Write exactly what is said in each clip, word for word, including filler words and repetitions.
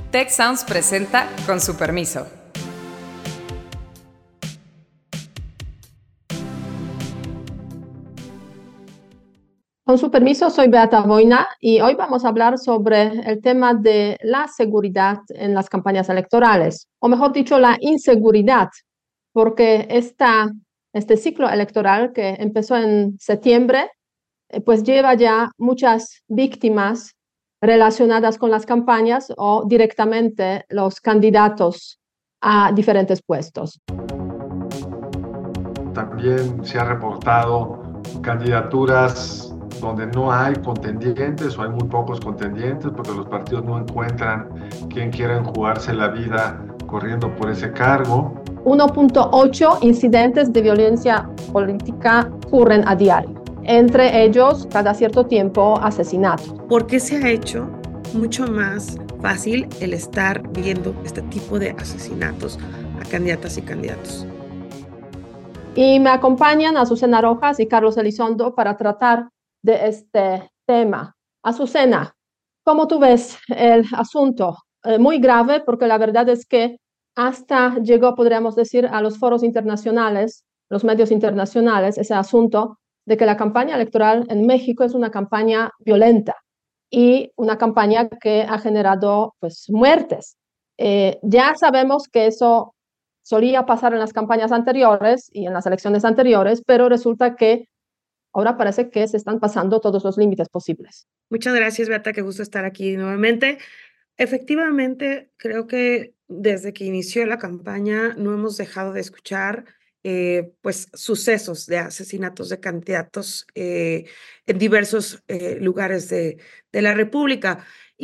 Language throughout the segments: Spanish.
Tech Sounds presenta Con su permiso. Con su permiso, soy Beata Boina y hoy vamos a hablar sobre el tema de la seguridad en las campañas electorales, o mejor dicho, la inseguridad, porque esta, este ciclo electoral que empezó en septiembre, eh, pues lleva ya muchas víctimas relacionadas con las campañas o directamente los candidatos a diferentes puestos. También se ha reportado candidaturas donde no hay contendientes o hay muy pocos contendientes porque los partidos no encuentran quien quieran jugarse la vida corriendo por ese cargo. uno punto ocho incidentes de violencia política ocurren a diario, entre ellos cada cierto tiempo asesinatos. ¿Por qué se ha hecho mucho más fácil el estar viendo este tipo de asesinatos a candidatas y candidatos? Y me acompañan Azucena Rojas y Carlos Elizondo para tratar de este tema. Azucena, ¿cómo tú ves el asunto? Eh, muy grave, porque la verdad es que hasta llegó, podríamos decir, a los foros internacionales, los medios internacionales, ese asunto de que la campaña electoral en México es una campaña violenta y una campaña que ha generado pues muertes. Eh, ya sabemos que eso solía pasar en las campañas anteriores y en las elecciones anteriores, pero resulta que ahora parece que se están pasando todos los límites posibles. Muchas gracias, Beata, qué gusto estar aquí nuevamente. Efectivamente, creo que desde que inició la campaña no hemos dejado de escuchar eh, pues, sucesos de asesinatos de candidatos eh, en diversos eh, lugares de, de la República.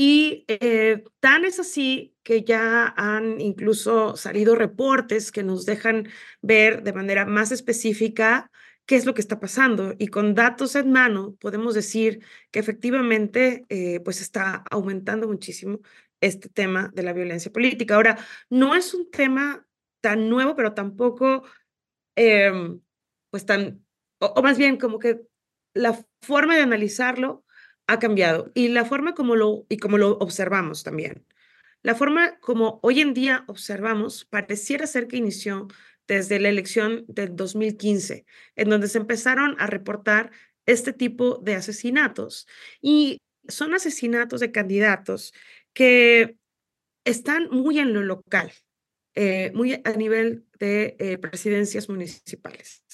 Y eh, tan es así que ya han incluso salido reportes que nos dejan ver de manera más específica qué es lo que está pasando. Y con datos en mano podemos decir que efectivamente eh, pues está aumentando muchísimo este tema de la violencia política. Ahora, no es un tema tan nuevo, pero tampoco, eh, pues tan, o, o más bien como que la forma de analizarlo ha cambiado y la forma como lo, y como lo observamos también. La forma como hoy en día observamos pareciera ser que inició desde la elección del dos mil quince, en donde se empezaron a reportar este tipo de asesinatos. Y son asesinatos de candidatos que están muy en lo local, eh, muy a nivel de eh, presidencias municipales.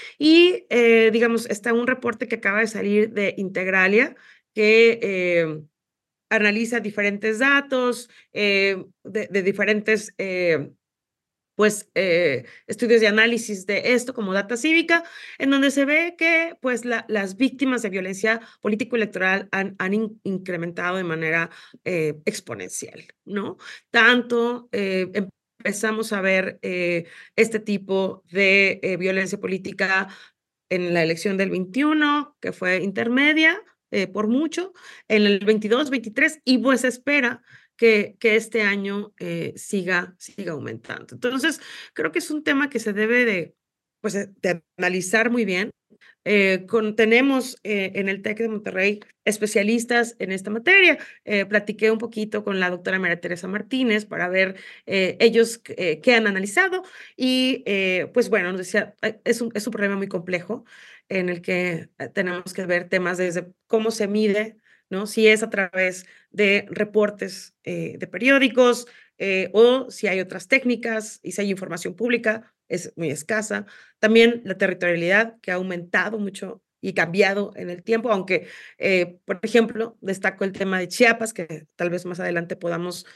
Y, eh, digamos, está un reporte que acaba de salir de Integralia, que eh, analiza diferentes datos eh, de, de diferentes eh, pues, eh, estudios de análisis de esto como data cívica, en donde se ve que pues, la, las víctimas de violencia político-electoral han, han in, incrementado de manera eh, exponencial, ¿no? Tanto eh, empezamos a ver eh, este tipo de eh, violencia política en la elección del veintiuno, que fue intermedia, eh, por mucho, en el veintidós, veintitrés, y pues se espera que, que este año eh, siga, siga aumentando. Entonces, creo que es un tema que se debe de, pues, de analizar muy bien. Eh, con, tenemos eh, en el TEC de Monterrey especialistas en esta materia. Eh, platiqué un poquito con la doctora María Teresa Martínez para ver eh, ellos eh, qué han analizado y eh, pues bueno, nos decía, es un, es un problema muy complejo en el que tenemos que ver temas desde cómo se mide, ¿no? Si es a través de reportes eh, de periódicos eh, o si hay otras técnicas y si hay información pública, es muy escasa. También la territorialidad, que ha aumentado mucho y cambiado en el tiempo, aunque, eh, por ejemplo, destaco el tema de Chiapas, que tal vez más adelante podamos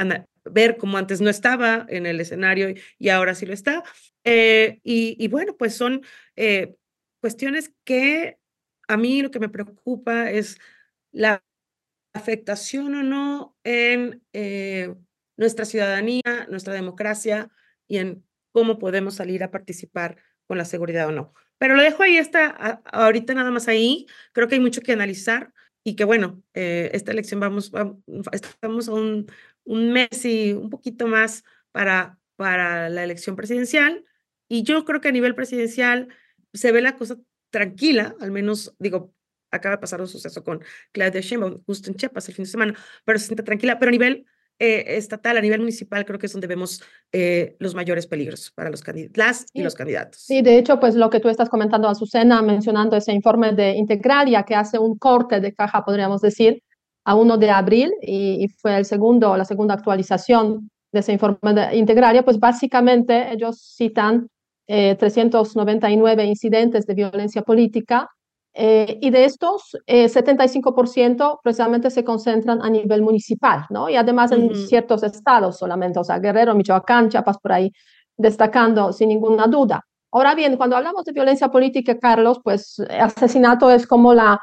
ver cómo antes no estaba en el escenario y ahora sí lo está. Eh, y, y bueno, pues son eh, cuestiones que a mí lo que me preocupa es la afectación o no en eh, nuestra ciudadanía, nuestra democracia y en cómo podemos salir a participar con la seguridad o no. Pero lo dejo ahí, está a, ahorita nada más ahí. Creo que hay mucho que analizar y que bueno, eh, esta elección vamos, vamos, estamos a un, un mes y un poquito más para, para la elección presidencial y yo creo que a nivel presidencial se ve la cosa tranquila, al menos digo, acaba de pasar un suceso con Claudia Sheinbaum, justo en Chiapas el fin de semana, pero se siente tranquila, pero a nivel eh, estatal, a nivel municipal, creo que es donde vemos eh, los mayores peligros para los candidatos, las y los candidatos. Sí, de hecho, pues lo que tú estás comentando, Azucena, mencionando ese informe de Integralia que hace un corte de caja, podríamos decir, a uno de abril y, y fue el segundo, la segunda actualización de ese informe de Integralia, pues básicamente ellos citan eh, trescientos noventa y nueve incidentes de violencia política eh, y de estos eh, setenta y cinco por ciento precisamente se concentran a nivel municipal, ¿no? Y además en Ujú. ciertos estados solamente, o sea, Guerrero, Michoacán, Chiapas, por ahí destacando sin ninguna duda. Ahora bien, cuando hablamos de violencia política, Carlos, pues asesinato es como la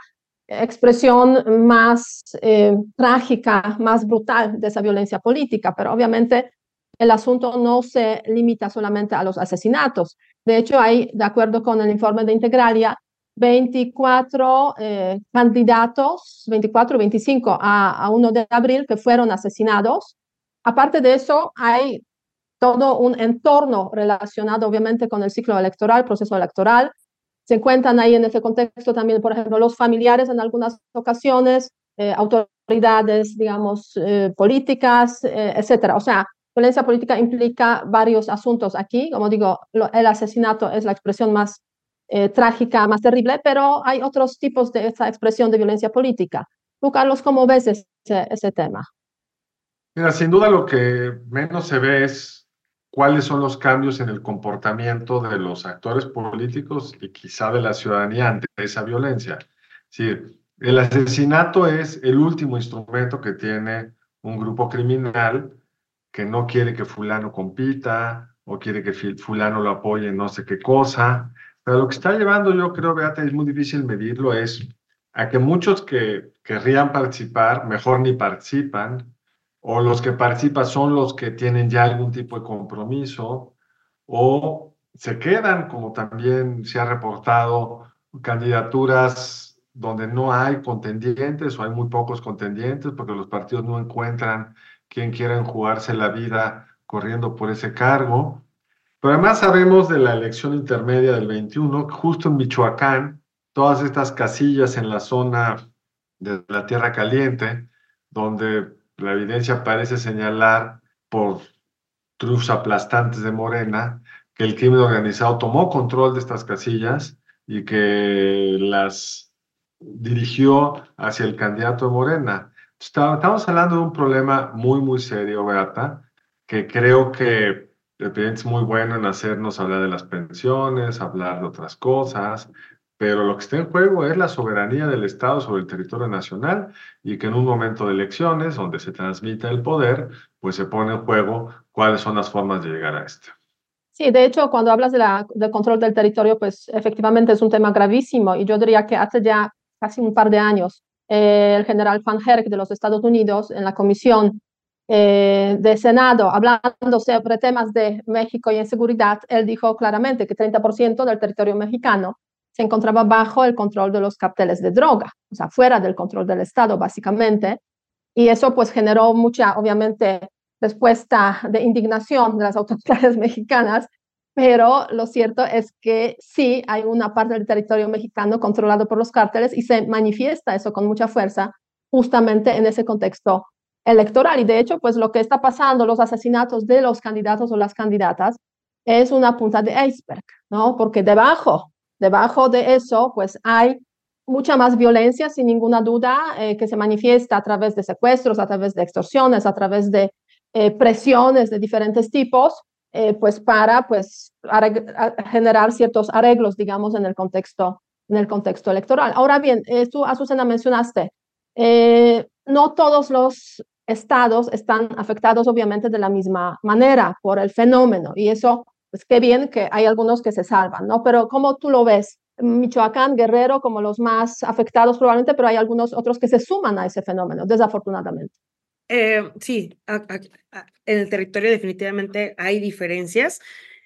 expresión más eh, trágica, más brutal de esa violencia política, pero obviamente el asunto no se limita solamente a los asesinatos. De hecho, hay, de acuerdo con el informe de Integralia, veinticuatro eh, candidatos, veinticuatro, veinticinco a, a uno de abril que fueron asesinados. Aparte de eso, hay todo un entorno relacionado obviamente con el ciclo electoral, proceso electoral. Se encuentran ahí en ese contexto también, por ejemplo, los familiares en algunas ocasiones, eh, autoridades, digamos, eh, políticas, eh, etcétera. O sea, violencia política implica varios asuntos aquí. Como digo, lo, el asesinato es la expresión más eh, trágica, más terrible, pero hay otros tipos de esa expresión de violencia política. Tú, Carlos, ¿cómo ves ese, ese tema? Mira, sin duda lo que menos se ve es cuáles son los cambios en el comportamiento de los actores políticos y quizá de la ciudadanía ante esa violencia. Sí, el asesinato es el último instrumento que tiene un grupo criminal que no quiere que fulano compita o quiere que fulano lo apoye en no sé qué cosa. Pero lo que está llevando, yo creo, Beata, es muy difícil medirlo, es a que muchos que querrían participar, mejor ni participan, o los que participan son los que tienen ya algún tipo de compromiso, o se quedan, como también se ha reportado, candidaturas donde no hay contendientes o hay muy pocos contendientes porque los partidos no encuentran quien quiera jugarse la vida corriendo por ese cargo. Pero además sabemos de la elección intermedia del veintiuno, justo en Michoacán, todas estas casillas en la zona de la Tierra Caliente, donde la evidencia parece señalar por triunfos aplastantes de Morena que el crimen organizado tomó control de estas casillas y que las dirigió hacia el candidato de Morena. Estamos hablando de un problema muy, muy serio, Beata, que creo que el presidente es muy bueno en hacernos hablar de las pensiones, hablar de otras cosas, pero lo que está en juego es la soberanía del Estado sobre el territorio nacional y que en un momento de elecciones, donde se transmite el poder, pues se pone en juego cuáles son las formas de llegar a este. Sí, de hecho, cuando hablas de la, del control del territorio, pues efectivamente es un tema gravísimo y yo diría que hace ya casi un par de años, eh, el general Van Herk de los Estados Unidos en la Comisión eh, de Senado, hablando sobre temas de México y en seguridad, él dijo claramente que treinta por ciento del territorio mexicano se encontraba bajo el control de los carteles de droga, o sea, fuera del control del Estado, básicamente. Y eso pues generó mucha, obviamente, respuesta de indignación de las autoridades mexicanas, pero lo cierto es que sí hay una parte del territorio mexicano controlado por los cárteles y se manifiesta eso con mucha fuerza justamente en ese contexto electoral. Y de hecho, pues lo que está pasando, los asesinatos de los candidatos o las candidatas, es una punta de iceberg, ¿no? Porque debajo, debajo de eso, pues hay mucha más violencia, sin ninguna duda, eh, que se manifiesta a través de secuestros, a través de extorsiones, a través de eh, presiones de diferentes tipos, eh, pues para pues, generar ciertos arreglos, digamos, en el contexto, en el contexto electoral. Ahora bien, eh, tú, Azucena, mencionaste, eh, no todos los estados están afectados, obviamente, de la misma manera por el fenómeno, y eso, pues qué bien que hay algunos que se salvan, ¿no? Pero ¿cómo tú lo ves? Michoacán, Guerrero como los más afectados probablemente, pero hay algunos otros que se suman a ese fenómeno, desafortunadamente. Eh, sí, a, a, a, en el territorio definitivamente hay diferencias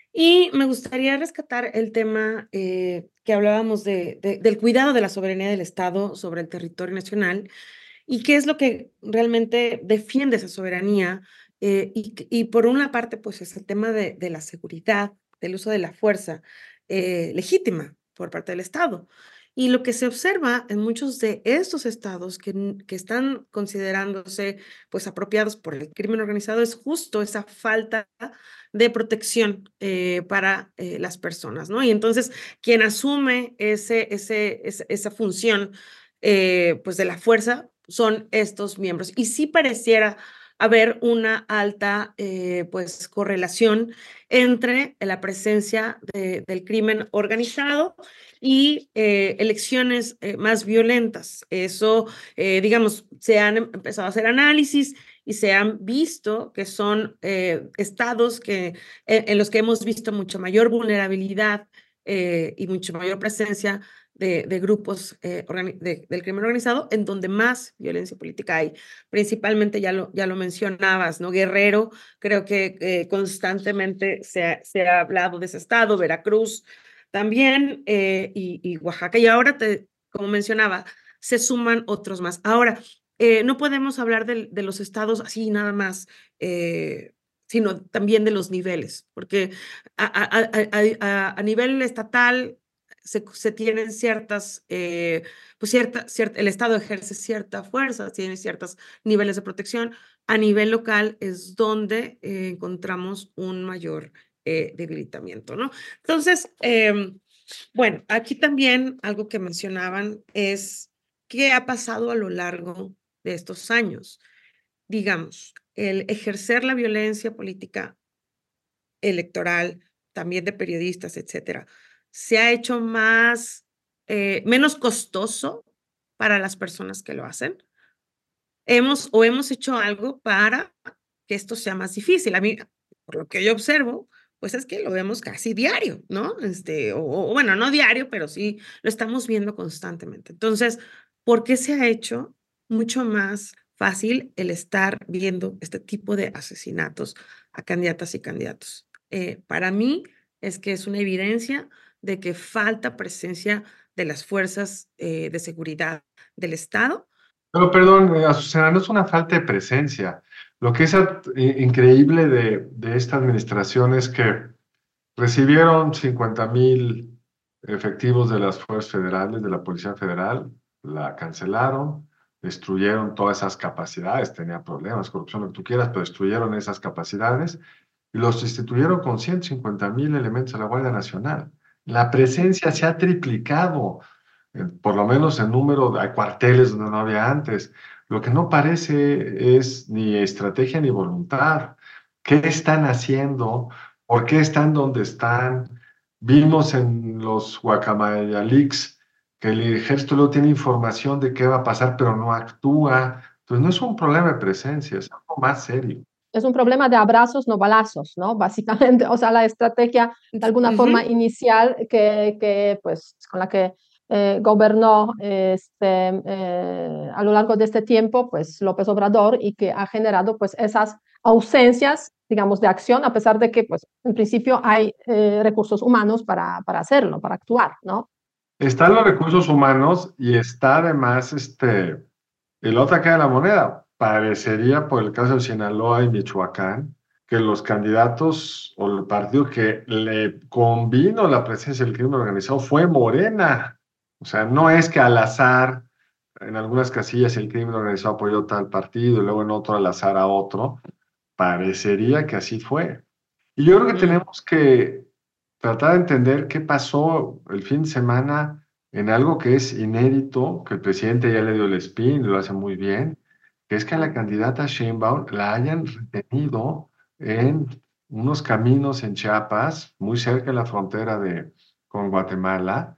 y me gustaría rescatar el tema eh, que hablábamos de, de, del cuidado de la soberanía del Estado sobre el territorio nacional y qué es lo que realmente defiende esa soberanía. Eh, y, y por una parte, pues es el tema de, de la seguridad, del uso de la fuerza eh, legítima por parte del Estado. Y lo que se observa en muchos de estos estados que, que están considerándose pues apropiados por el crimen organizado es justo esa falta de protección eh, para eh, las personas, ¿no? Y entonces quien asume ese, ese, ese esa función eh, pues de la fuerza son estos miembros. Y sí pareciera haber una alta eh, pues correlación entre la presencia de, del crimen organizado y eh, elecciones eh, más violentas. Eso, eh, digamos, se han empezado a hacer análisis y se han visto que son eh, estados que, en, en los que hemos visto mucho mayor vulnerabilidad eh, y mucho mayor presencia de, de grupos eh, de, del crimen organizado, en donde más violencia política hay. Principalmente, ya lo, ya lo mencionabas, ¿no? Guerrero, creo que eh, constantemente se ha, se ha hablado de ese estado, Veracruz también, eh, y, y Oaxaca. Y ahora, te, como mencionaba, se suman otros más. Ahora, eh, no podemos hablar de, de los estados así nada más, eh, sino también de los niveles, porque a, a, a, a, a nivel estatal se, se tienen ciertas, eh, pues cierta, cierta, el Estado ejerce cierta fuerza, tiene ciertos niveles de protección. A nivel local es donde eh, encontramos un mayor eh, debilitamiento, ¿no? Entonces, eh, bueno, aquí también algo que mencionaban es qué ha pasado a lo largo de estos años. Digamos, el ejercer la violencia política electoral, también de periodistas, etcétera, se ha hecho más, eh, menos costoso para las personas que lo hacen. Hemos o hemos hecho algo para que esto sea más difícil. A mí, por lo que yo observo, pues es que lo vemos casi diario, ¿no? Este, o, o bueno, no diario, pero sí lo estamos viendo constantemente. Entonces, ¿por qué se ha hecho mucho más fácil el estar viendo este tipo de asesinatos a candidatas y candidatos? Eh, para mí es que es una evidencia de que falta presencia de las fuerzas eh, de seguridad del Estado. Pero perdón, eh, Azucena, no es una falta de presencia. Lo que es at- i- increíble de, de esta administración es que recibieron cincuenta mil efectivos de las fuerzas federales, de la Policía Federal, la cancelaron, destruyeron todas esas capacidades, tenía problemas, corrupción, lo que tú quieras, pero destruyeron esas capacidades y los sustituyeron con ciento cincuenta mil elementos de la Guardia Nacional. La presencia se ha triplicado, eh, por lo menos en número, hay cuarteles donde no había antes. Lo que no parece es ni estrategia ni voluntad. ¿Qué están haciendo? ¿Por qué están donde están? Vimos en los Guacamaya Leaks que el ejército luego tiene información de qué va a pasar, pero no actúa. Entonces no es un problema de presencia, es algo más serio. Es un problema de abrazos, no balazos, ¿no? Básicamente, o sea, la estrategia de alguna Uh-huh. forma inicial que, que pues, con la que eh, gobernó este, eh, a lo largo de este tiempo, pues López Obrador y que ha generado pues esas ausencias, digamos, de acción, a pesar de que pues en principio hay eh, recursos humanos para, para hacerlo, para actuar, ¿no? Están los recursos humanos y está además este, el otra cara de la moneda. Parecería, por el caso de Sinaloa y Michoacán, que los candidatos o el partido que le convino la presencia del crimen organizado fue Morena. O sea, no es que al azar, en algunas casillas el crimen organizado apoyó tal partido y luego en otro al azar a otro. Parecería que así fue. Y yo creo que tenemos que tratar de entender qué pasó el fin de semana en algo que es inédito, que el presidente ya le dio el spin, lo hace muy bien, que es que a la candidata Sheinbaum la hayan retenido en unos caminos en Chiapas, muy cerca de la frontera de, con Guatemala.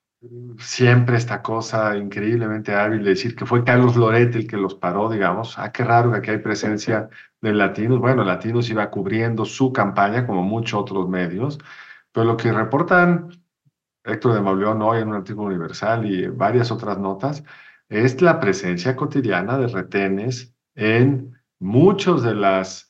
Siempre esta cosa increíblemente hábil de decir que fue Carlos Loret el que los paró, digamos. Ah, qué raro que aquí hay presencia de latinos. Bueno, Latinos iba cubriendo su campaña como muchos otros medios, pero lo que reportan Héctor de Mauleón hoy en un artículo universal y varias otras notas es la presencia cotidiana de retenes en muchas de las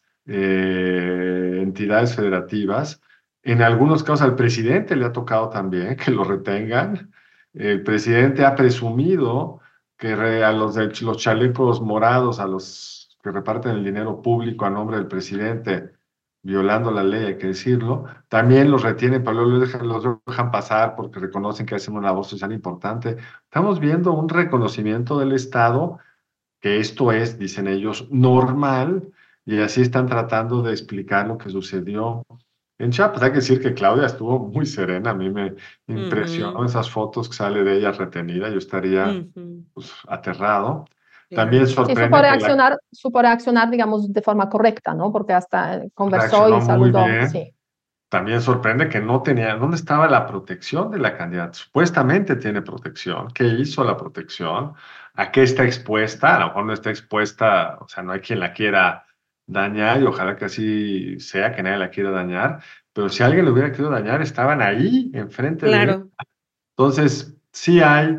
eh, entidades federativas. En algunos casos al presidente le ha tocado también que lo retengan. El presidente ha presumido que a los, de, los chalecos morados, a los que reparten el dinero público a nombre del presidente, violando la ley, hay que decirlo. También los retienen, pero luego los dejan, los dejan pasar porque reconocen que hacen una labor social importante. Estamos viendo un reconocimiento del Estado, que esto es, dicen ellos, normal, y así están tratando de explicar lo que sucedió en Chiapas. Hay que decir que Claudia estuvo muy serena, a mí me impresionó Ujú, esas fotos que sale de ella retenida, yo estaría ujú, pues, aterrado. También claro. Sí, supo sorprende que la reaccionar, supo reaccionar, digamos, de forma correcta, ¿no? Porque hasta eh, conversó reaccionó y muy saludó, bien. sí. También sorprende que no tenía, ¿dónde estaba la protección de la candidata? Supuestamente tiene protección. ¿Qué hizo la protección? ¿A qué está expuesta? A lo mejor no está expuesta, o sea, no hay quien la quiera dañar y ojalá que así sea, que nadie la quiera dañar. Pero si alguien le hubiera querido dañar, estaban ahí, enfrente de él. Claro. Entonces, sí hay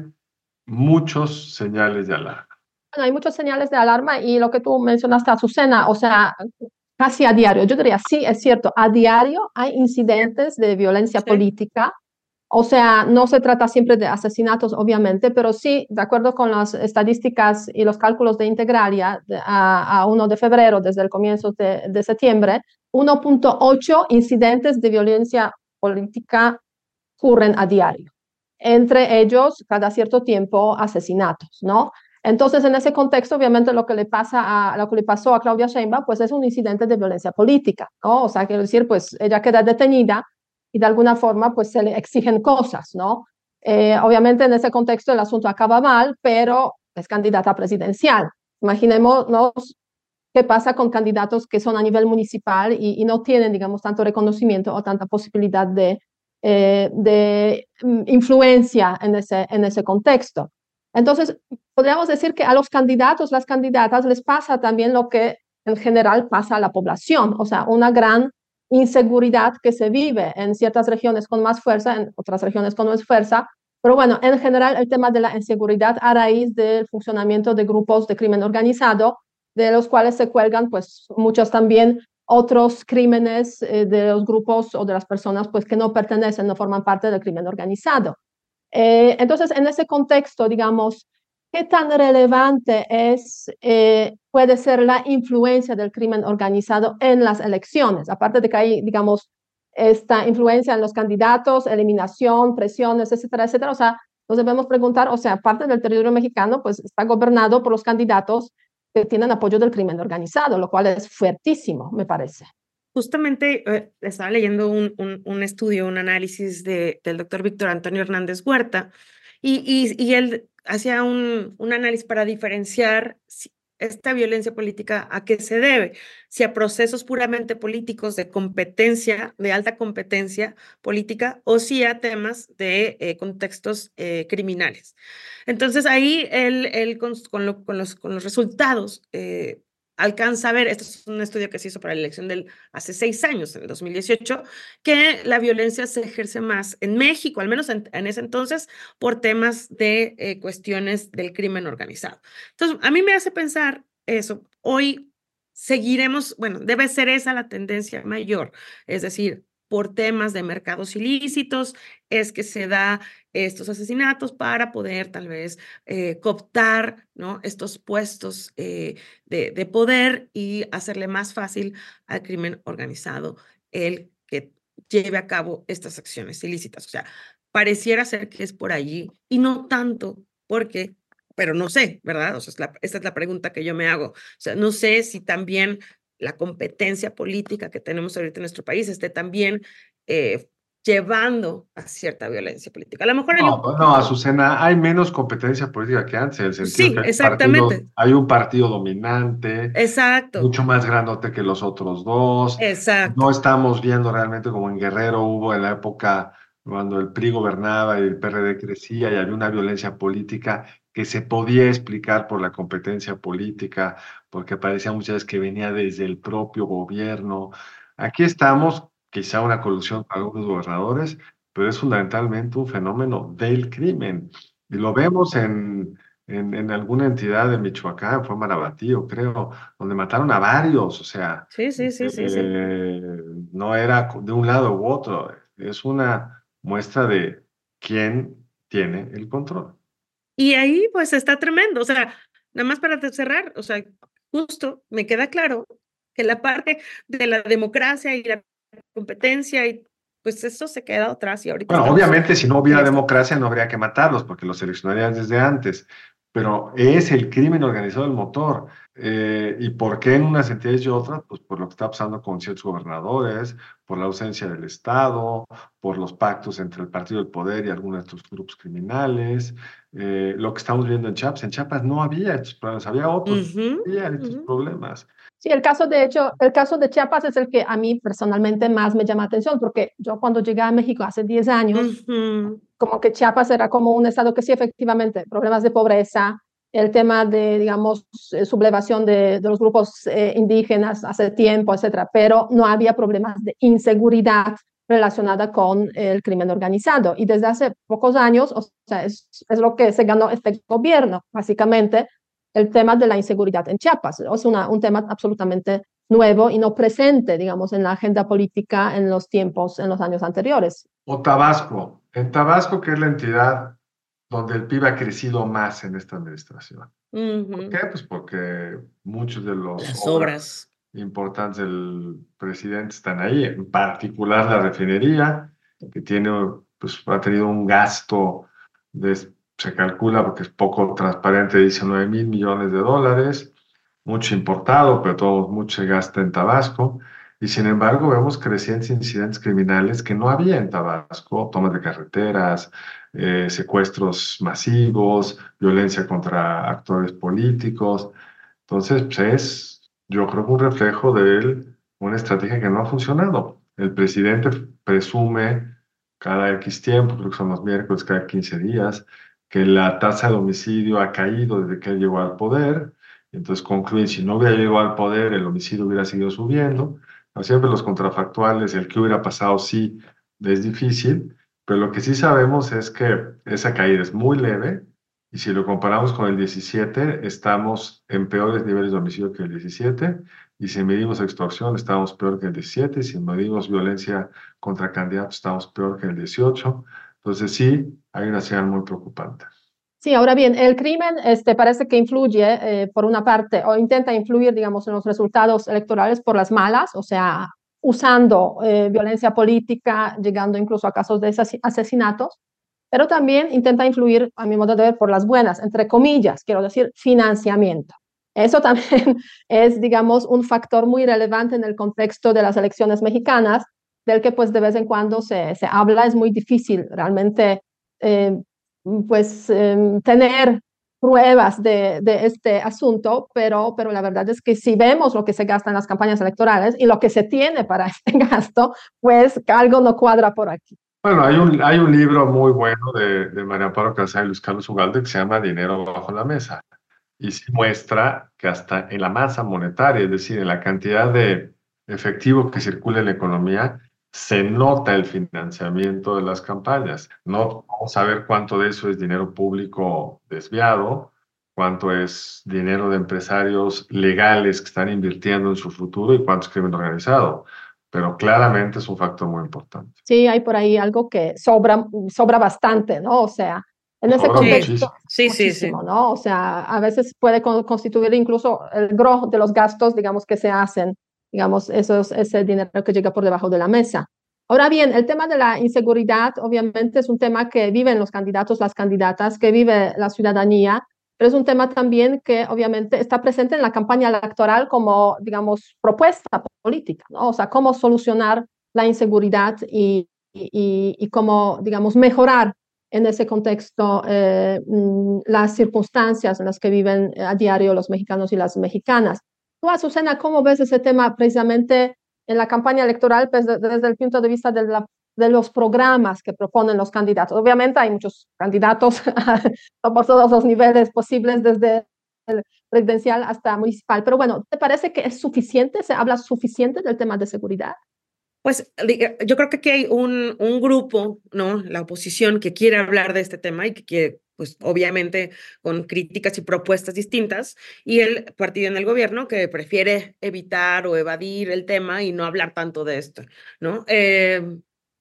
muchos señales de alarma. Bueno, hay muchas señales de alarma y lo que tú mencionaste, Azucena, o sea, casi a diario, yo diría, sí, es cierto, a diario hay incidentes de violencia Sí. política. O sea, no se trata siempre de asesinatos, obviamente, pero sí, de acuerdo con las estadísticas y los cálculos de Integralia, de- a, a uno de febrero, desde el comienzo de, de septiembre, uno punto ocho incidentes de violencia política ocurren a diario. Entre ellos, cada cierto tiempo, asesinatos, ¿no? Entonces, en ese contexto, obviamente, lo que le pasa a lo que le pasó a Claudia Sheinbaum, pues es un incidente de violencia política, ¿no? O sea, quiero decir, pues ella queda detenida y de alguna forma, pues se le exigen cosas, ¿no? Eh, obviamente, en ese contexto, el asunto acaba mal, pero es candidata presidencial. Imaginémonos qué pasa con candidatos que son a nivel municipal y, y no tienen, digamos, tanto reconocimiento o tanta posibilidad de, eh, de mm, influencia en ese, en ese contexto. Entonces, podríamos decir que a los candidatos, las candidatas, les pasa también lo que en general pasa a la población, o sea, una gran inseguridad que se vive en ciertas regiones con más fuerza, en otras regiones con más fuerza, pero bueno, en general el tema de la inseguridad a raíz del funcionamiento de grupos de crimen organizado, de los cuales se cuelgan pues muchos también otros crímenes eh, de los grupos o de las personas pues que no pertenecen, no forman parte del crimen organizado. Eh, entonces, en ese contexto, digamos, ¿qué tan relevante es, eh, puede ser la influencia del crimen organizado en las elecciones? Aparte de que hay, digamos, esta influencia en los candidatos, eliminación, presiones, etcétera, etcétera. O sea, nos debemos preguntar, o sea, parte del territorio mexicano, pues está gobernado por los candidatos que tienen apoyo del crimen organizado, lo cual es fuertísimo, me parece. Justamente eh, estaba leyendo un, un, un estudio, un análisis de, del doctor Víctor Antonio Hernández Huerta, y, y, y él hacía un, un análisis para diferenciar si esta violencia política a qué se debe, si a procesos puramente políticos de competencia, de alta competencia política, o si a temas de eh, contextos eh, criminales. Entonces ahí él, él con, con, lo, con, los, con los resultados eh, alcanza a ver, esto es un estudio que se hizo para la elección del hace seis años, en el dos mil dieciocho, que la violencia se ejerce más en México, al menos en, en ese entonces, por temas de eh, cuestiones del crimen organizado. Entonces, a mí me hace pensar eso. Hoy seguiremos, bueno, debe ser esa la tendencia mayor, es decir, por temas de mercados ilícitos, es que se da estos asesinatos para poder tal vez eh, cooptar, ¿no?, estos puestos eh, de, de poder y hacerle más fácil al crimen organizado el que lleve a cabo estas acciones ilícitas. O sea, pareciera ser que es por allí y no tanto porque, pero no sé, ¿verdad? O sea, es la, esta es la pregunta que yo me hago. O sea, no sé si también la competencia política que tenemos ahorita en nuestro país esté también eh, llevando a cierta violencia política. A lo mejor hay un No, pues no, poquito. Azucena, hay menos competencia política que antes, en el sentido Sí, que hay partidos, exactamente. hay un partido dominante, Exacto. mucho más grandote que los otros dos. No Exacto. estamos viendo realmente como en Guerrero hubo en la época cuando el P R I gobernaba y el P R D crecía y había una violencia política que se podía explicar por la competencia política, porque parecía muchas veces que venía desde el propio gobierno. Aquí estamos, quizá una colusión para algunos gobernadores, pero es fundamentalmente un fenómeno del crimen. Y lo vemos en, en, en alguna entidad de Michoacán, fue Marabatío, creo, donde mataron a varios, o sea, Sí, sí, sí, sí, sí. eh, no era de un lado u otro, es una muestra de quién tiene el control. Y ahí pues está tremendo, o sea, nada más para cerrar, o sea, justo me queda claro que la parte de la democracia y la competencia, y pues eso se queda atrás y ahorita Bueno, estamos obviamente si no en hubiera esta democracia parte. no habría que matarlos porque los seleccionarían desde antes, pero es el crimen organizado el motor. Eh, ¿y por qué en unas entidades y otras? Pues por lo que está pasando con ciertos gobernadores, por la ausencia del Estado, por los pactos entre el partido del poder y algunos de estos grupos criminales. Eh, lo que estamos viendo en Chiapas, en Chiapas no había estos problemas, había otros, Ujú, no había estos ujú, problemas. Sí, el caso de hecho, el caso de Chiapas es el que a mí personalmente más me llama la atención, porque yo cuando llegué a México hace diez años, ujú, como que Chiapas era como un estado que sí, efectivamente, problemas de pobreza, el tema de, digamos, eh, sublevación de, de los grupos eh, indígenas hace tiempo, etcétera, pero no había problemas de inseguridad relacionada con el crimen organizado. Y desde hace pocos años, o sea, es, es lo que se ganó este gobierno, básicamente, el tema de la inseguridad en Chiapas. Es una, un tema absolutamente nuevo y no presente, digamos, en la agenda política en los tiempos, en los años anteriores. O Tabasco. En Tabasco, que es la entidad donde el P I B ha crecido más en esta administración. ¿Por qué? ujú. Pues porque muchos de los Las obras obras. importantes del presidente están ahí, en particular la refinería, que tiene, pues, ha tenido un gasto, de, se calcula, porque es poco transparente, diecinueve mil millones de dólares, mucho importado, pero todo mucho se gasta en Tabasco. Y sin embargo, vemos crecientes incidentes criminales que no había en Tabasco, tomas de carreteras, eh, secuestros masivos, violencia contra actores políticos. Entonces, pues es, yo creo que un reflejo de una estrategia que no ha funcionado. El presidente presume cada X tiempo, creo que son los miércoles, cada quince días, que la tasa de homicidio ha caído desde que él llegó al poder. Entonces concluyen, si no hubiera llegado al poder, el homicidio hubiera seguido subiendo. Pero siempre los contrafactuales, el que hubiera pasado sí es difícil, pero lo que sí sabemos es que esa caída es muy leve y si lo comparamos con el diecisiete, estamos en peores niveles de homicidio que el diecisiete. Y si medimos extorsión, estamos peor que el diecisiete. Y si medimos violencia contra candidatos, estamos peor que el dieciocho. Entonces sí, hay una señal muy preocupante. Sí, ahora bien, el crimen este, parece que influye, eh, por una parte, o intenta influir, digamos, en los resultados electorales por las malas, o sea, usando eh, violencia política, llegando incluso a casos de asesinatos, pero también intenta influir, a mi modo de ver, por las buenas, entre comillas, quiero decir, financiamiento. Eso también es, digamos, un factor muy relevante en el contexto de las elecciones mexicanas, del que pues de vez en cuando se, se habla, es muy difícil realmente. Eh, pues eh, tener pruebas de, de, este asunto, pero, pero la verdad es que si vemos lo que se gasta en las campañas electorales y lo que se tiene para este gasto, pues algo no cuadra por aquí. Bueno, hay un, hay un libro muy bueno de, de María Amparo Casar y Luis Carlos Ugalde que se llama Dinero bajo la mesa. Y sí muestra que hasta en la masa monetaria, es decir, en la cantidad de efectivo que circula en la economía, se nota el financiamiento de las campañas. No vamos a ver cuánto de eso es dinero público desviado, cuánto es dinero de empresarios legales que están invirtiendo en su futuro y cuánto es crimen organizado. Pero claramente es un factor muy importante. Sí, hay por ahí algo que sobra, sobra bastante, ¿no? O sea, en ese Sobra contexto, muchísimo. Sí, sí, sí, muchísimo, sí. ¿no? O sea, a veces puede constituir incluso el gros de los gastos, digamos, que se hacen, digamos, esos, ese dinero que llega por debajo de la mesa. Ahora bien, el tema de la inseguridad, obviamente, es un tema que viven los candidatos, las candidatas, que vive la ciudadanía, pero es un tema también que obviamente está presente en la campaña electoral como, digamos, propuesta política, ¿no? O sea, cómo solucionar la inseguridad y, y, y cómo, digamos, mejorar en ese contexto eh, las circunstancias en las que viven a diario los mexicanos y las mexicanas. Tú, Azucena, ¿cómo ves ese tema precisamente en la campaña electoral pues, de, desde el punto de vista de, la, de los programas que proponen los candidatos? Obviamente hay muchos candidatos por todos los niveles posibles, desde el presidencial hasta municipal, pero bueno, ¿te parece que es suficiente? ¿Se habla suficiente del tema de seguridad? Pues yo creo que aquí hay un, un grupo, ¿no? La oposición que quiere hablar de este tema y que quiere, pues obviamente, con críticas y propuestas distintas, y el partido en el gobierno que prefiere evitar o evadir el tema y no hablar tanto de esto, ¿no? Eh,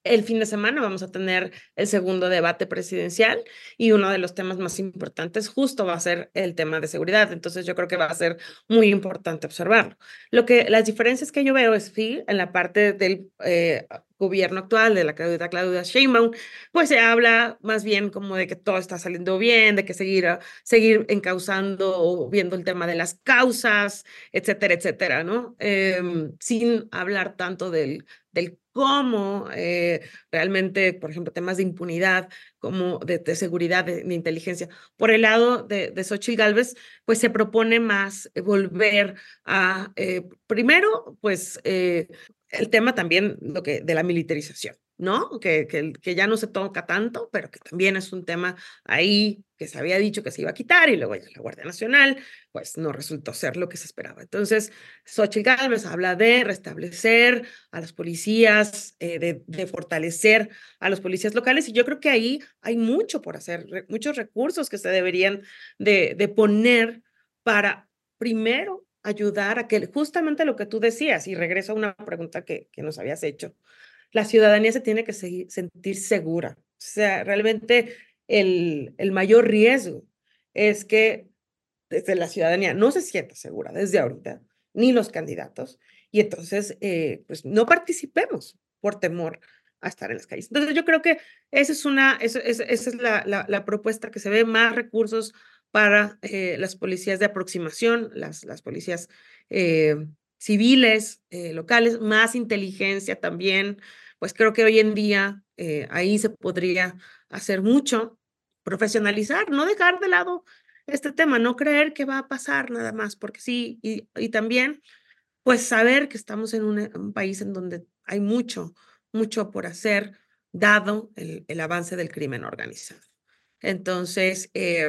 el fin de semana vamos a tener el segundo debate presidencial y uno de los temas más importantes justo va a ser el tema de seguridad. Entonces yo creo que va a ser muy importante observarlo. Lo que, las diferencias que yo veo es, sí, en la parte del eh, gobierno actual, de la Claudia, Claudia Sheinbaum, pues se habla más bien como de que todo está saliendo bien, de que seguir, seguir encauzando o viendo el tema de las causas, etcétera, etcétera, ¿no? Eh, sin hablar tanto del del cómo eh, realmente, por ejemplo, temas de impunidad, como de, de seguridad, de, de inteligencia. Por el lado de, de Xóchitl Gálvez, pues se propone más eh, volver a, eh, primero, pues eh, el tema también lo que, de la militarización, ¿no? Que, que, que ya no se toca tanto, pero que también es un tema ahí que se había dicho que se iba a quitar y luego ya la Guardia Nacional, pues no resultó ser lo que se esperaba. Entonces, Xóchitl Gálvez habla de restablecer a las policías, eh, de, de fortalecer a los policías locales y yo creo que ahí hay mucho por hacer, re, muchos recursos que se deberían de, de poner para, primero, ayudar a que justamente lo que tú decías, y regreso a una pregunta que, que nos habías hecho, la ciudadanía se tiene que seguir, sentir segura. O sea, realmente el, el mayor riesgo es que desde la ciudadanía no se sienta segura desde ahorita, ni los candidatos, y entonces eh, pues no participemos por temor a estar en las calles. Entonces yo creo que esa es, una, esa, esa, esa es la, la, la propuesta que se ve, más recursos para eh, las policías de aproximación, las, las policías eh, civiles, eh, locales, más inteligencia también, pues creo que hoy en día eh, ahí se podría hacer mucho, profesionalizar, no dejar de lado este tema, no creer que va a pasar nada más, porque sí, y, y también, pues saber que estamos en un, un país en donde hay mucho, mucho por hacer, dado el, el avance del crimen organizado. Entonces, eh,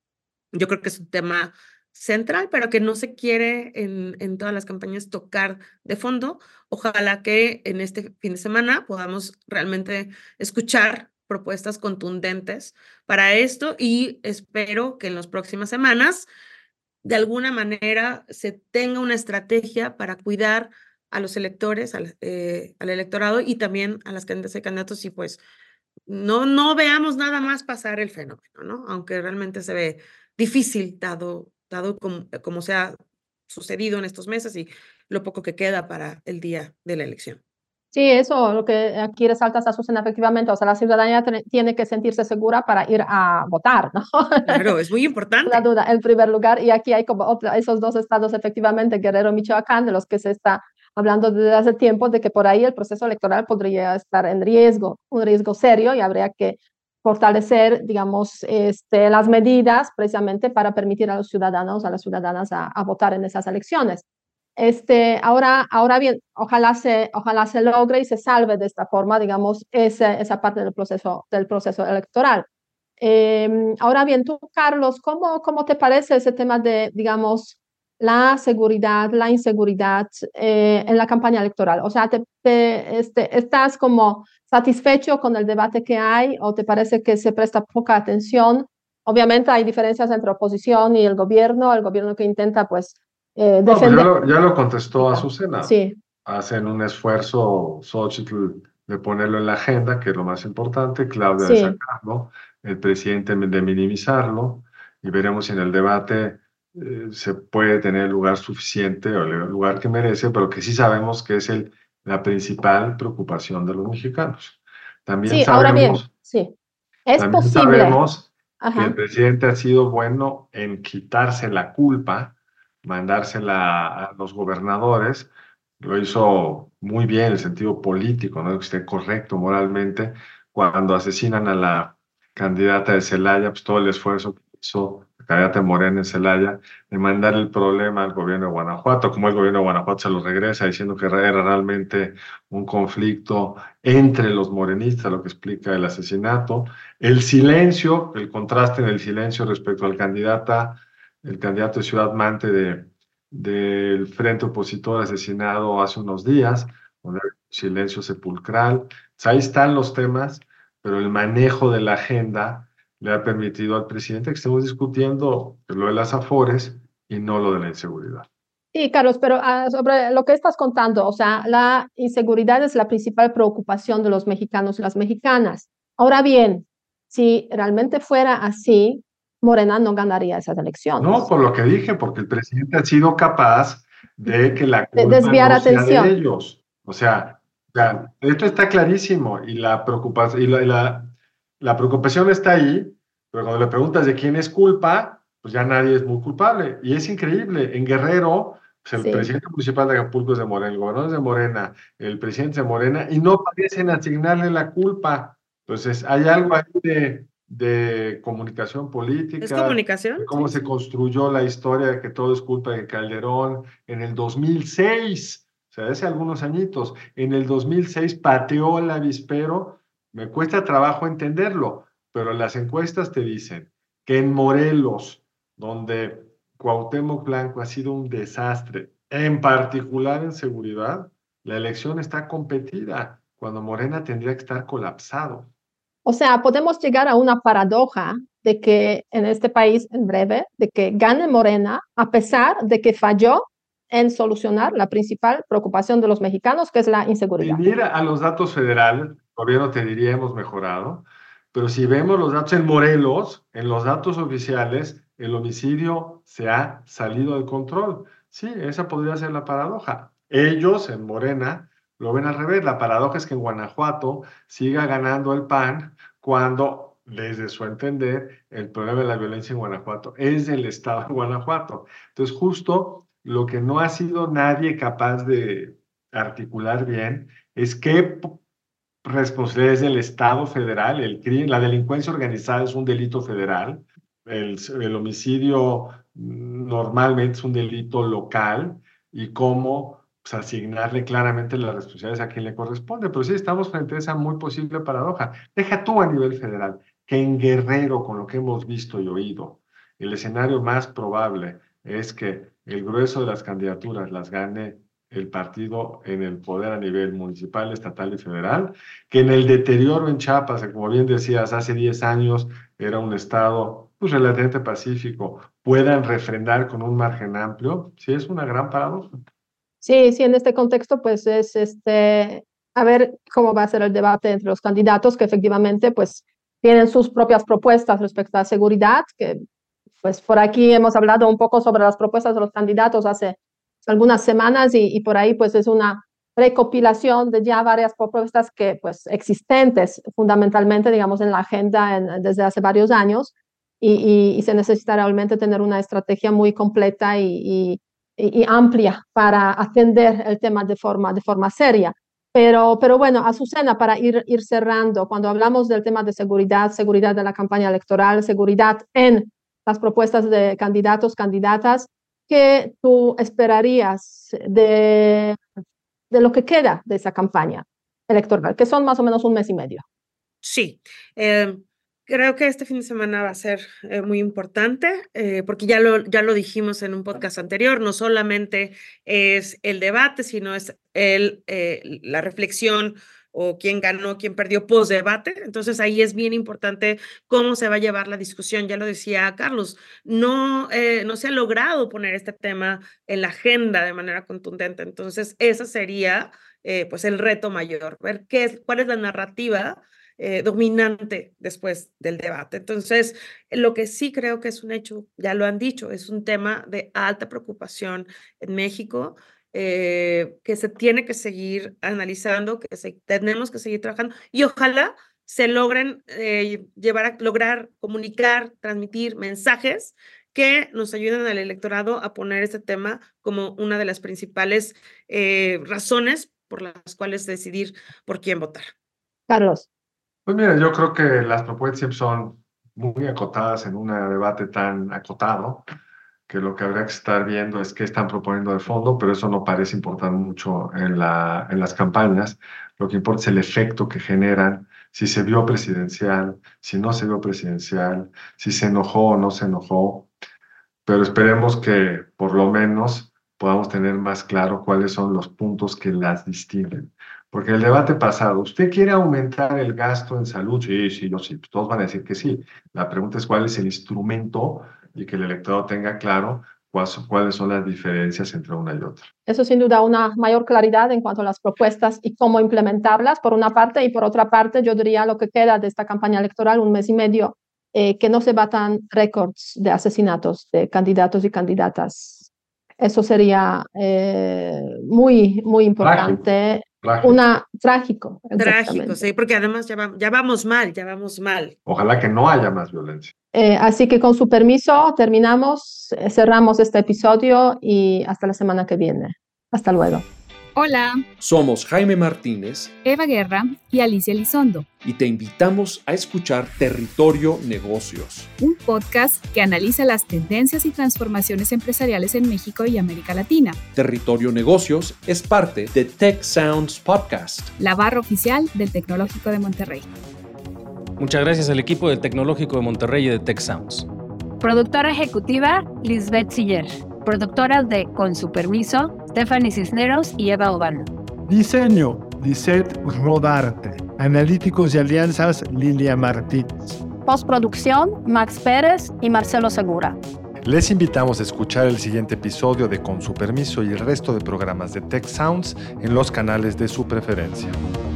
yo creo que es un tema central, pero que no se quiere en, en todas las campañas tocar de fondo. Ojalá que en este fin de semana podamos realmente escuchar propuestas contundentes para esto y espero que en las próximas semanas de alguna manera se tenga una estrategia para cuidar a los electores, al, eh, al electorado y también a las candidatas y candidatos y pues no, no veamos nada más pasar el fenómeno, ¿no? Aunque realmente se ve difícil dado, dado como, como se ha sucedido en estos meses y lo poco que queda para el día de la elección. Sí, eso lo que aquí resaltas, Azucena, efectivamente, o sea, la ciudadanía tiene que sentirse segura para ir a votar, ¿no? Claro, es muy importante. La duda, en primer lugar, y aquí hay como otra, esos dos estados, efectivamente, Guerrero y Michoacán, de los que se está hablando desde hace tiempo, de que por ahí el proceso electoral podría estar en riesgo, un riesgo serio, y habría que fortalecer, digamos, este, las medidas precisamente para permitir a los ciudadanos, a las ciudadanas a, a votar en esas elecciones. Este, ahora, ahora bien, ojalá se, ojalá se logre y se salve de esta forma, digamos, esa, esa parte del proceso, del proceso electoral. Eh, ahora bien, tú, Carlos, ¿cómo, ¿cómo te parece ese tema de, digamos, la seguridad, la inseguridad eh, en la campaña electoral? O sea, te, te, este, ¿estás como satisfecho con el debate que hay o te parece que se presta poca atención? Obviamente hay diferencias entre oposición y el gobierno, el gobierno que intenta, pues, eh, No, pues ya defender. lo, ya lo contestó Azucena. Sí, Hacen un esfuerzo, Xochitl, de ponerlo en la agenda, que es lo más importante, Claudia de sí. sacarlo, el presidente de minimizarlo, y veremos si en el debate eh, se puede tener el lugar suficiente o el lugar que merece, pero que sí sabemos que es el, la principal preocupación de los mexicanos. También Sí, ahora bien, sabemos, sí. Es también posible. sabemos que el Ajá. presidente ha sido bueno en quitarse la culpa, mandársela a los gobernadores. Lo hizo muy bien en el sentido político, ¿no? Que esté correcto moralmente. Cuando asesinan a la candidata de Celaya, pues todo el esfuerzo que hizo la candidata Morena en Celaya de mandar el problema al gobierno de Guanajuato, como el gobierno de Guanajuato se lo regresa diciendo que era realmente un conflicto entre los morenistas, lo que explica el asesinato. El silencio, el contraste en el silencio respecto al candidata, el candidato de Ciudad Mante de del frente opositor asesinado hace unos días, con el silencio sepulcral. Pues ahí están los temas, pero el manejo de la agenda le ha permitido al presidente que estemos discutiendo lo de las Afores y no lo de la inseguridad. Sí, Carlos, pero uh, sobre lo que estás contando, o sea, la inseguridad es la principal preocupación de los mexicanos y las mexicanas. Ahora bien, si realmente fuera así, Morena no ganaría esas No, elecciones. por lo que dije, porque el presidente ha sido capaz de que la De culpa desviar no sea de atención. ellos. O sea, o sea, esto está clarísimo y la preocupación, y la, y la, la preocupación está ahí, pero cuando le preguntas de quién es culpa, pues ya nadie es muy culpable. Y es increíble. En Guerrero, pues el Sí. presidente municipal de Acapulco es de Morena, el gobernador es de Morena, el presidente es de Morena, y no parecen asignarle la culpa. Entonces, hay algo ahí de, de comunicación ¿Es política, comunicación? de cómo Sí, se sí. construyó la historia de que todo es culpa de Calderón en el dos mil seis, o sea, hace algunos añitos. En el dos mil seis pateó el avispero, me cuesta trabajo entenderlo, pero las encuestas te dicen que en Morelos, donde Cuauhtémoc Blanco ha sido un desastre, en particular en seguridad, la elección está competida, cuando Morena tendría que estar colapsado. O sea, podemos llegar a una paradoja de que en este país, en breve, de que gane Morena, a pesar de que falló en solucionar la principal preocupación de los mexicanos, que es la inseguridad. Sin ir a los datos federales, el gobierno te diría hemos mejorado, pero si vemos los datos en Morelos, en los datos oficiales, el homicidio se ha salido de control. Sí, esa podría ser la paradoja. Ellos en Morena lo ven al revés. La paradoja es que en Guanajuato siga ganando el P A N cuando, desde su entender, el problema de la violencia en Guanajuato es del estado de Guanajuato. Entonces, justo lo que no ha sido nadie capaz de articular bien es qué responsabilidad es del Estado federal. El crimen, la delincuencia organizada es un delito federal, el, el homicidio normalmente es un delito local, y cómo pues, asignarle claramente las responsabilidades a quien le corresponde. Pero sí estamos frente a esa muy posible paradoja. Deja tú a nivel federal, que en Guerrero, con lo que hemos visto y oído, el escenario más probable es que el grueso de las candidaturas las gane el partido en el poder a nivel municipal, estatal y federal, que en el deterioro en Chiapas, que como bien decías, hace diez años era un estado pues, relativamente pacífico, puedan refrendar con un margen amplio, sí es una gran paradoja. Sí, sí, en este contexto, pues es este, a ver cómo va a ser el debate entre los candidatos que efectivamente, pues, tienen sus propias propuestas respecto a seguridad, que pues por aquí hemos hablado un poco sobre las propuestas de los candidatos hace algunas semanas y, y por ahí pues es una recopilación de ya varias propuestas que pues existentes fundamentalmente, digamos, en la agenda en, desde hace varios años y, y, y se necesita realmente tener una estrategia muy completa y, y y, y amplia para atender el tema de forma, de forma seria. Pero, pero bueno, Azucena, para ir, ir cerrando, cuando hablamos del tema de seguridad, seguridad de la campaña electoral, seguridad en las propuestas de candidatos, candidatas, ¿qué tú esperarías de, de lo que queda de esa campaña electoral, que son más o menos un mes y medio? Sí, eh, creo que este fin de semana va a ser eh, muy importante eh, porque ya lo, ya lo dijimos en un podcast anterior, no solamente es el debate, sino es el, eh, la reflexión o quién ganó, quién perdió post-debate. Entonces ahí es bien importante cómo se va a llevar la discusión. Ya lo decía Carlos, no, eh, no se ha logrado poner este tema en la agenda de manera contundente. Entonces ese sería eh, pues el reto mayor, ver qué es, cuál es la narrativa Eh, dominante después del debate. Entonces, lo que sí creo que es un hecho, ya lo han dicho, es un tema de alta preocupación en México, eh, que se tiene que seguir analizando, que se, tenemos que seguir trabajando y ojalá se logren eh, llevar a lograr comunicar, transmitir mensajes que nos ayuden al electorado a poner este tema como una de las principales eh, razones por las cuales decidir por quién votar. Carlos. Pues mira, yo creo que las propuestas siempre son muy acotadas en un debate tan acotado, que lo que habría que estar viendo es qué están proponiendo de fondo, pero eso no parece importar mucho en la, en las campañas. Lo que importa es el efecto que generan, si se vio presidencial, si no se vio presidencial, si se enojó o no se enojó, pero esperemos que por lo menos podamos tener más claro cuáles son los puntos que las distinguen. Porque el debate pasado, ¿usted quiere aumentar el gasto en salud? Sí, sí, yo sí, todos van a decir que sí. La pregunta es cuál es el instrumento y que el electorado tenga claro cuáles son las diferencias entre una y otra. Eso sin duda una mayor claridad en cuanto a las propuestas y cómo implementarlas, por una parte, y por otra parte, yo diría lo que queda de esta campaña electoral, un mes y medio, eh, que no se batan récords de asesinatos de candidatos y candidatas. Eso sería eh, muy, muy importante. Trágico. Trágico. Una, trágico. Trágico, sí, porque además ya, va, ya vamos mal, ya vamos mal. Ojalá que no haya más violencia. Eh, así que con su permiso terminamos, eh, cerramos este episodio y hasta la semana que viene. Hasta luego. Hola, somos Jaime Martínez, Eva Guerra y Alicia Elizondo, y te invitamos a escuchar Territorio Negocios, un podcast que analiza las tendencias y transformaciones empresariales en México y América Latina. Territorio Negocios es parte de Tech Sounds Podcast, la barra oficial del Tecnológico de Monterrey. Muchas gracias al equipo del Tecnológico de Monterrey y de Tech Sounds. Productora ejecutiva, Lisbeth Siller. Productoras de Con su permiso, Stephanie Cisneros y Eva Obano. Diseño, Lisette Rodarte. Analíticos y alianzas, Lilia Martínez. Postproducción, Max Pérez y Marcelo Segura. Les invitamos a escuchar el siguiente episodio de Con su permiso y el resto de programas de Tech Sounds en los canales de su preferencia.